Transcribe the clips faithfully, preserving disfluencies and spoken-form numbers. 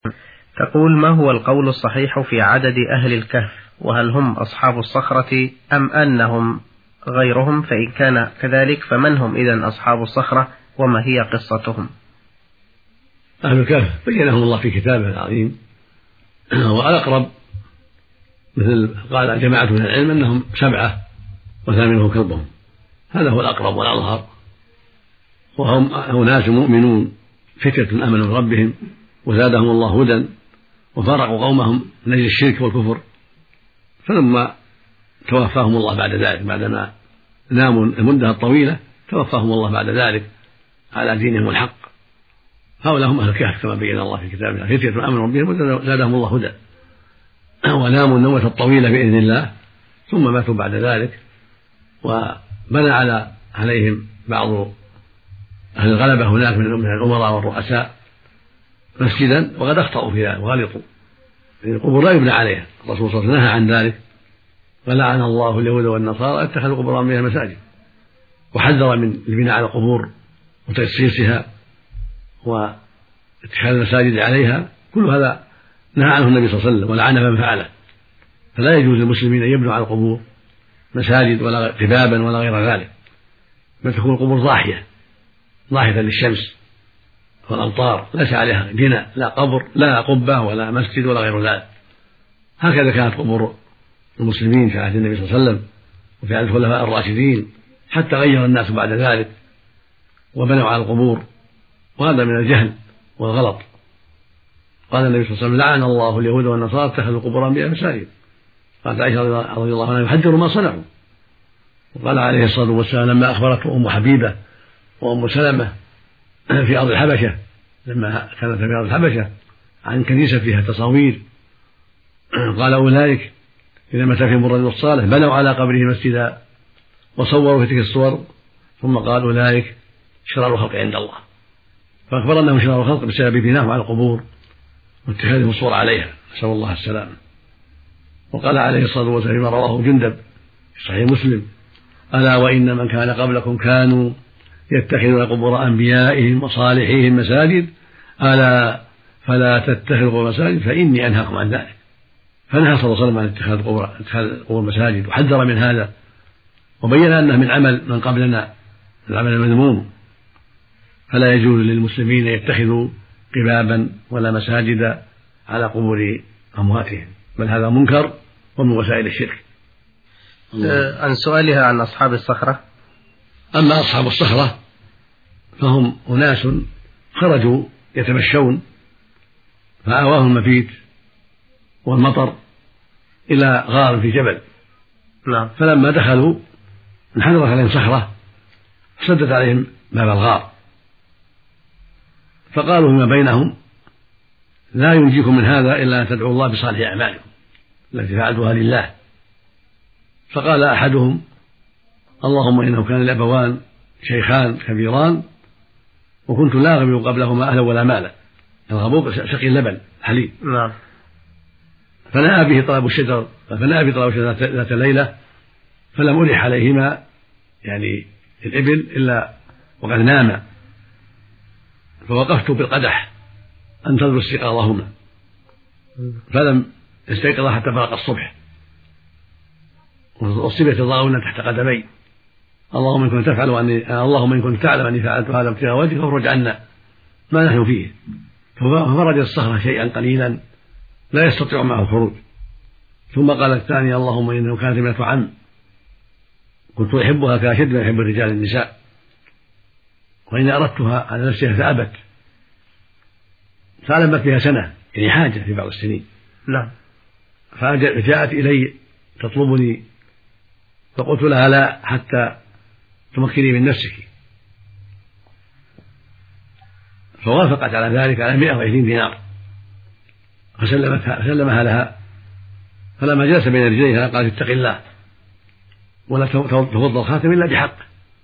تقول: ما هو القول الصحيح في عدد أهل الكهف؟ وهل هم أصحاب الصخرة أم أنهم غيرهم؟ فإن كان كذلك فمن هم إذن أصحاب الصخرة وما هي قصتهم؟ أهل الكهف بينهم الله في كتابه العظيم، والأقرب مثل قال جماعة من العلم أنهم سبعة وثامنهم كلبهم، هذا هو الأقرب والأظهر. وهم أناس مؤمنون فتية آمنوا بربهم وزادهم الله هدى وفارقوا قومهم من أجل الشرك والكفر، فلما توفاهم الله بعد ذلك بعدما ناموا المدة الطويلة توفاهم الله بعد ذلك على دينهم الحق. هؤلاء هم أهل الكهف كما بين الله في كتابه، فتية آمنوا بربهم وزادهم الله هدى وناموا النومة الطويلة بإذن الله ثم ماتوا بعد ذلك. وبنى على عليهم بعض أهل الغلبة هناك من الأمراء والرؤساء مسجدا، وقد أخطأوا في ذلك وغلطوا، القبور لا يبنى عليها، الرسول صلى الله عليه وسلم نهى عن ذلك، ولعن الله اليهود والنصارى اتخذوا قبور أنبيائهم مساجد، وحذر من البناء على القبور وتجسيسها واتخاذ المساجد عليها، كل هذا نهى عنه النبي صلى الله عليه وسلم ولعن من فعله. فلا يجوز للمسلمين أن يبنوا على القبور مساجد ولا قبابا ولا غير ذلك، بل تكون القبور ضاحية ضاحية للشمس والأمطار، ليس عليها بناء، لا قبر لا قبة ولا مسجد ولا غير ذلك. هكذا كانت قبور المسلمين في عهد النبي صلى الله عليه وسلم وفي عهد الخلفاء الراشدين، حتى غير الناس بعد ذلك وبنوا على القبور، وهذا من الجهل والغلط. قال النبي صلى الله عليه وسلم: لعن الله اليهود والنصارى اتخذوا قبور أنبيائهم مساجد. قالت عائشة رضي الله عنها: يحذر ما صنعوا. وقال عليه الصلاة والسلام لما أخبرته أم حبيبة وأم سلمة في أرض الحبشة، لما كانت في أرض الحبشة عن كنيسة فيها تصاوير، قال: أولئك إذا مات فيهم الرجل الصالح بنوا على قبره مسجدا وصوروا في تلك الصور، ثم قال: أولئك شرار الخلق عند الله. فأخبر أنهم شرار الخلق بسبب بناهم على القبور واتخاذهم الصور عليها، نسأل الله السلامة. وقال عليه الصلاة والسلام فيما رواه جندب في صحيح مسلم: ألا وإن من كان قبلكم كانوا يتخذون قبور أنبيائهم وصالحيهم مساجد، ألا فلا تتخذوا مساجد فإني أنهاكم عن ذلك. فنهى صلى الله عليه وسلم عن اتخاذ القبور اتخاذ قبور مساجد وحذر من هذا، وبين أنه من عمل من قبلنا العمل المذموم، فلا يجوز للمسلمين أن يتخذوا قبابا ولا مساجد على قبور أمواتهم، بل هذا منكر ومن وسائل الشرك. عن سؤالها عن أصحاب الصخرة: أما أصحاب الصخرة فهم أناس خرجوا يتمشون فآواهم المبيت والمطر إلى غار في جبل، نعم. فلما دخلوا انحدرت عليهم صخرة سدت عليهم باب الغار، فقالوا فيما بينهم: لا ينجيكم من هذا إلا أن تدعوا الله بصالح أعمالكم التي فعلتها لله. فقال أحدهم: اللهم إنه كان الأبوان شيخان كبيران وكنت لا أغبو قبلهما أهلا ولا مالا. الغبوق سقي اللبن حليب. نعم. فنأى به طلب الشجر فنأى به طلب الشجر ذات ليلة فلم ألح عليهما يعني الإبل إلا وقد ناما، فوقفت بالقدح أنتظر استيقاظهما فلم يستيقظ حتى فرق الصبح، وصبت الضاؤون تحت قدمي. اللهم إن كنت تفعل أني اللهم إن كنت تعلم أني فعلت هذا ابتغاء وجهك فافرج عنا ما نحن فيه. ففرج الصخرة شيئا قليلا لا يستطيع معه الخروج. ثم قال الثاني: اللهم إنه كانت ابنة عم كنت أحبها كأشد ما يحب الرجال النساء، وإن أردتها على نفسها فأبت، فعلمت بها سنة يعني حاجة في بعض السنين. لا. فجاءت إلي تطلبني فقلت لها: لا حتى تمكني من نفسك. فوافقت على ذلك على مئة وعشرين دينار فسلمتها سلمها لها. فلما جلس بين رجليها قالت: اتق الله ولا تفض الخاتم إلا بحق.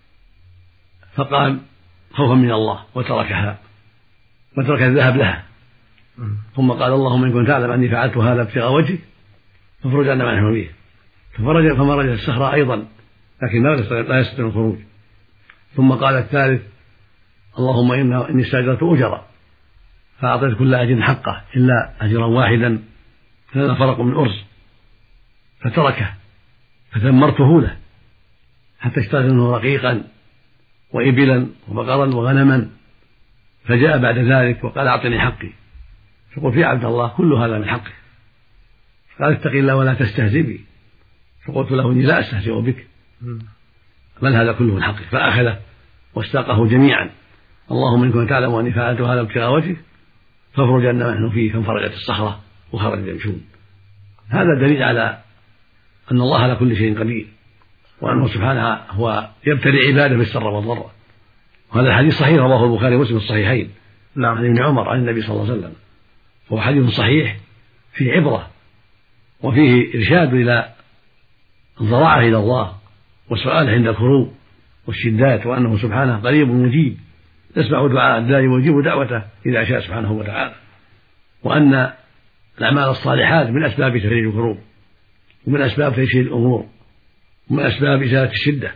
فقال خوفا من الله وتركها وترك الذهب لها. ثم قال: اللهم إن كنت تعلم أني فعلت هذا ابتغاء وجهك فافرج عنا ما نحن فيه. ففرج فمرج الصخرة أيضا لكن لا يستطيع الخروج. ثم قال الثالث: اللهم إني استأجرت أجرا فأعطيت كل أجر حقه إلا أجرا واحدا كان فرق من أرز فتركه فثمرته له حتى اشتريت منه رقيقا وإبلا وبقرا وغنما، فجاء بعد ذلك وقال أعطني حقي، فقلت يا عبد الله كل هذا من حقك، قال اتق الله ولا تستهزئ بي، فقلت له إني لا أستهزئ بك بل هذا كله من حقك، فأخذه واستاقه جميعا. اللهم إن كنت تعلم أني فعلت هذا ابتغاء وجهك فافرج عنا نحن فيه، فانفرجت الصخرة وخرج يمشون. هذا دليل على أن الله على كل شيء قدير، وأنه سبحانه هو يبتلي عباده بالسر والضر. وهذا الحديث صحيح رواه البخاري ومسلم الصحيحين عن ابن عمر عن النبي صلى الله عليه وسلم، وهو حديث صحيح فيه عبرة وفيه إرشاد إلى الضراعة إلى الله والسؤال عند الكروب والشدات، وأنه سبحانه قريب مجيب يسمع دعاء الداعي ويجيب دعوته إذا شاء سبحانه وتعالى، وأن الأعمال الصالحات من أسباب تفريج الكروب ومن أسباب تيسير الأمور ومن أسباب إزالة الشدة.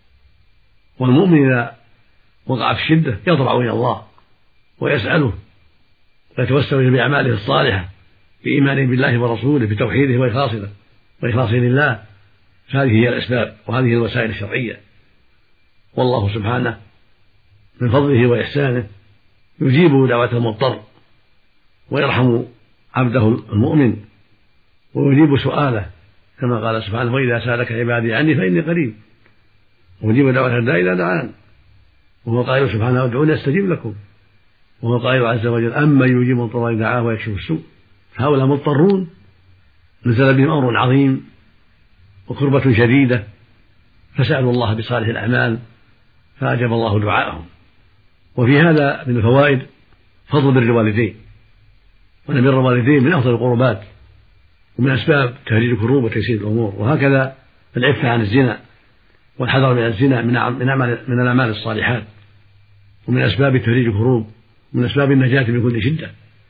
والمؤمن إذا وقع في الشدة يضرع إلى الله ويسأله ويتوسل بأعماله الصالحة بإيمانه بالله ورسوله بتوحيده وإخلاصه وإخلاصه لله، فهذه هي الأسباب وهذه الوسائل الشرعية. والله سبحانه من فضله وإحسانه يجيب دعوة المضطر ويرحم عبده المؤمن ويجيب سؤاله، كما قال سبحانه وإذا سألك عبادي عني فإني قريب ويجيب دعوة الداعي إذا دعان. وهو قائل سبحانه ادعوني أستجيب لكم، وهو قائل عز وجل أما يجيب المضطر إذا دعاه ويكشف السوء. هؤلاء مضطرون نزل بهم أمر عظيم وكربة شديدة فسألوا الله بصالح الأعمال فأجاب الله دعاءهم. وفي هذا من الفوائد فضل بر الوالدين، وأن بر الوالدين من أفضل القربات ومن أسباب تهريج الكروب وتيسير الأمور. وهكذا العفة عن الزنا والحذر من الزنا من الأعمال الصالحات ومن أسباب تهريج الكروب ومن أسباب النجاة من كل شدة.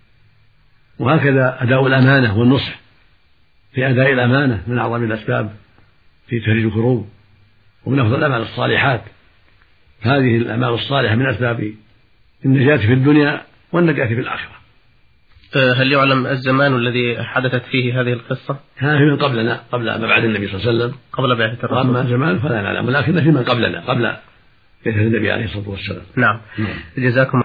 وهكذا أداء الأمانة والنصح في أداء الأمانة من أعظم الأسباب في تهريج الكروب ومن أفضل الأعمال الصالحات. هذه الأعمال الصالحة من أسباب النجاة في الدنيا والنجاة في الآخرة. هل يعلم الزمان الذي حدثت فيه هذه القصة؟ هذا في من قبلنا قبل ما بعد النبي صلى الله عليه وسلم، قبل بعثة الرسول. وأما زمان فلا نعلم، ولكن في من قبلنا قبل بعثة النبي عليه الصلاة والسلام. نعم. جزاكم